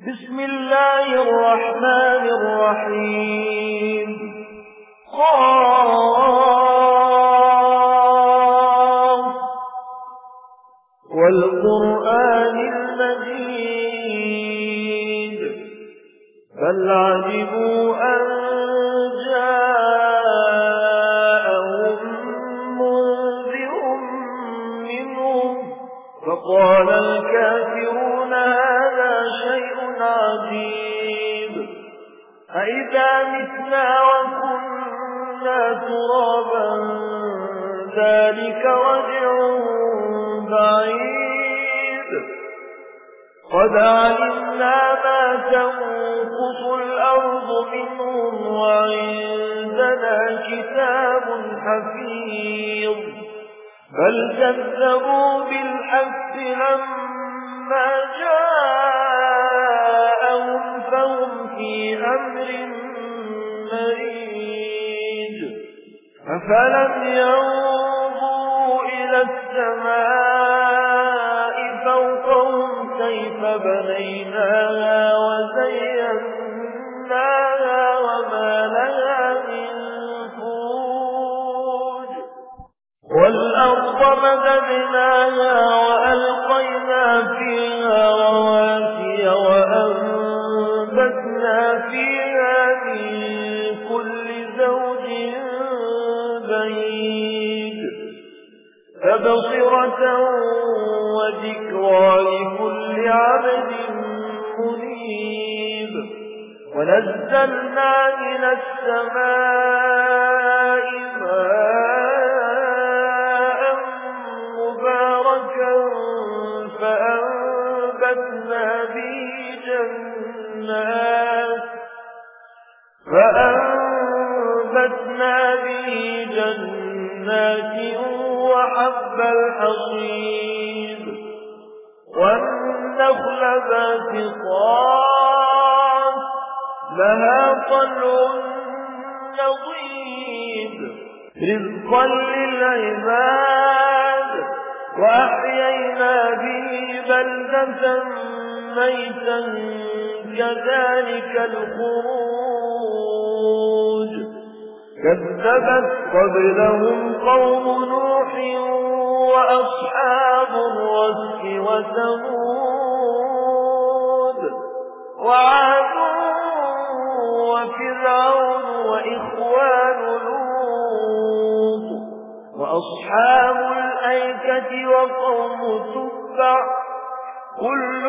بسم الله الرحمن الرحيم قاف والقرآن المجيد بل عجبوا أن جاءهم منذر منهم فقال الكافرون هذا شيء عجيب أئذا متنا وكنا ترابا ذلك رجع بعيد قد علمنا ما تنقص الأرض منهم وعندنا كتاب حفيظ بل كذبوا بالحق لما جاءهم فهم في أمر مريج أفلم ينظروا إلى السماء فوقهم كيف بنيناها وزيناها وما لها من فروج والأرض مددناها وألقينا فيها رواسي وأنبتنا فيها من كل زوج بهيج تبصرة وذكرى لكل عبد منيب ونزلنا من السماء ماء مباركا فأنبتنا به جنات وحب الحصيد والنخل باسقات لها طلع نضيد رزقا للعباد وأحيينا به بلدة ميتا كذلك الخروج كذبت قبلهم قوم نوح وأصحاب الرس وثمود وعاد وفرعون وإخوان لوط وأصحاب الأيكة وقوم تبع كل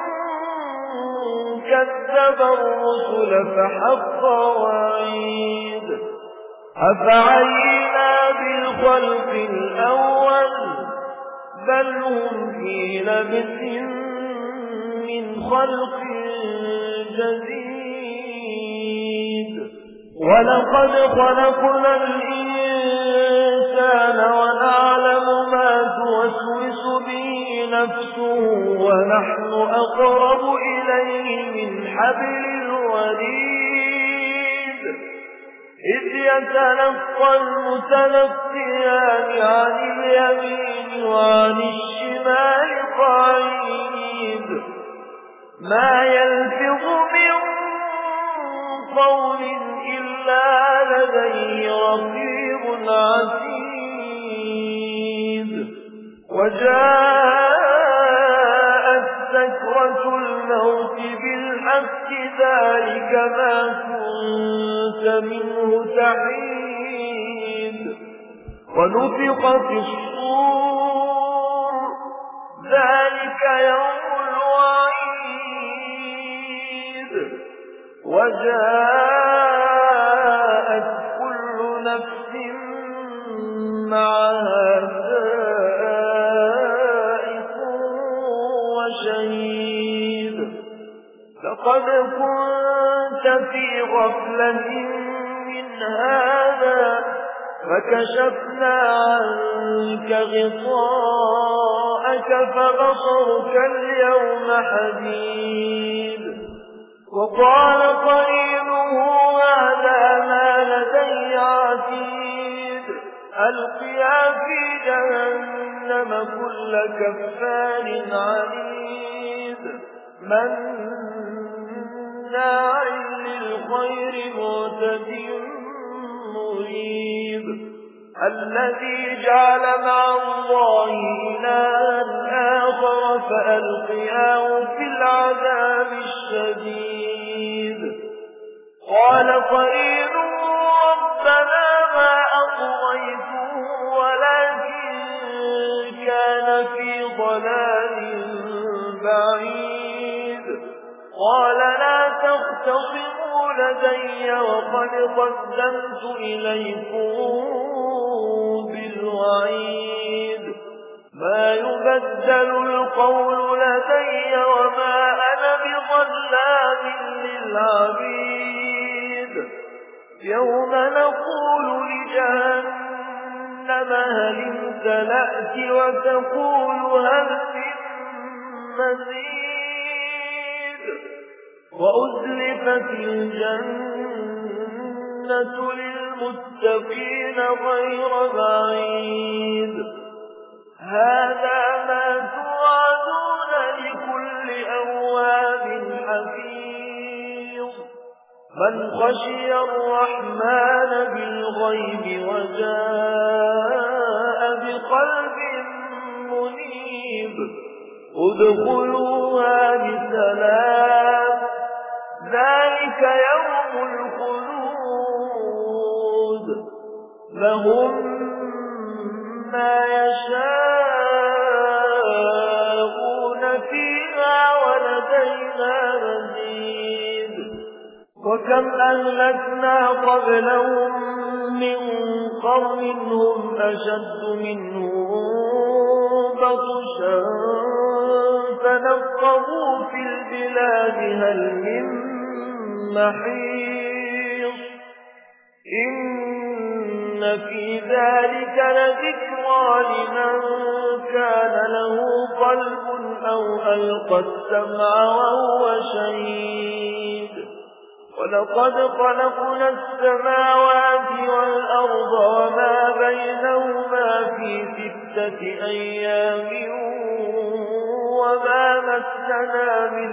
كذب الرسل فحق وعيد أفعينا بالخلق الأول بل هم في لبس من خلق جديد ولقد خلقنا الإنسان ونعلم ما توسوس به نفسه ونحن أقرب إليه من حبل الوريد إذ يتلقى المتلقيان عن اليمين وعن الشمال قعيد ما يلفظ من قول إلا لديه رقيب عتيد وجاءت سكرة الموت بالحق ذلك ما كنت منه تحيد ونفخ في الصور ذلك يوم الوعيد وجاءت كل نفس معها سائق وشهيد لقد كنت في غفلة من هذا فكشفنا عنك غطاءك فبصرك اليوم حديد وقال قرينه هذا ما لدي عتيد ألقيا في جهنم كل كفار عنيد مناع مناع للخير معتد مريب الذي جعل مع الله إلها آخر فألقياه في العذاب الشديد قال قرينه ربنا ما أطغيته ولكن كان في ضلال بعيد قال لا تختصموا لدي وقد قدمت إليكم بالوعيد ما يبدل القول لدي وما أنا بظلام للعبيد يوم نقول لجهنم هل امتلأت وتقول هل من مزيد وأزلفت الجنة للمتقين غير بعيد هذا ما توعدون لكل أواب حفيظ من خشي الرحمن بالغيب وجاء بقلب منيب ادخلوها بسلام ذلك يوم الخلود لهم ما يشاءون فيها ولدينا مزيد وكم أهلكنا قبلهم من قرن هم أشد منهم بطشا فنقبوا في البلاد هل من محيص إن في ذلك لذكرى لمن كان له قلب أو ألقى السمع وهو شهيد ولقد خلقنا السماوات والأرض وما بينهما في 6 أيام وما مسنا من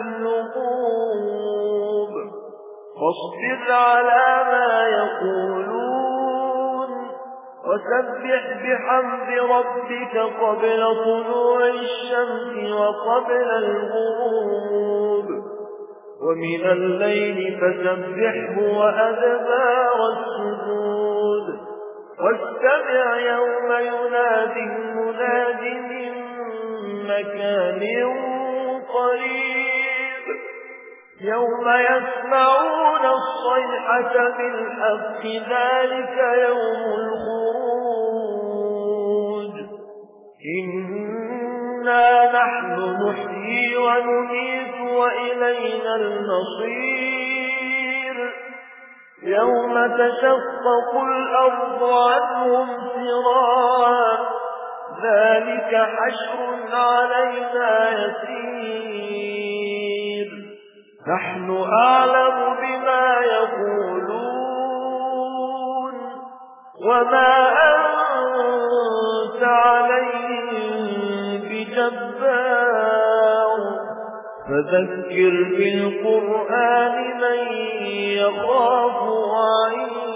لغوب فاصبر على ما يقولون وسبح بحمد ربك قبل طلوع الشمس وقبل الغروب ومن الليل فسبحه وأدبار السجود واستمع يوم ينادي المناد من مكان قريب يوم يسمعون الصيحة بالحق ذلك يوم الخروج إنا نحن نحيي ونميت وإلينا المصير يوم تشقق الأرض عنهم سراعا ذلك حشر علينا يسير نحن أعلم بما يقولون وما أنت عليهم بجبار فذكر بالقرآن من يخاف وعيد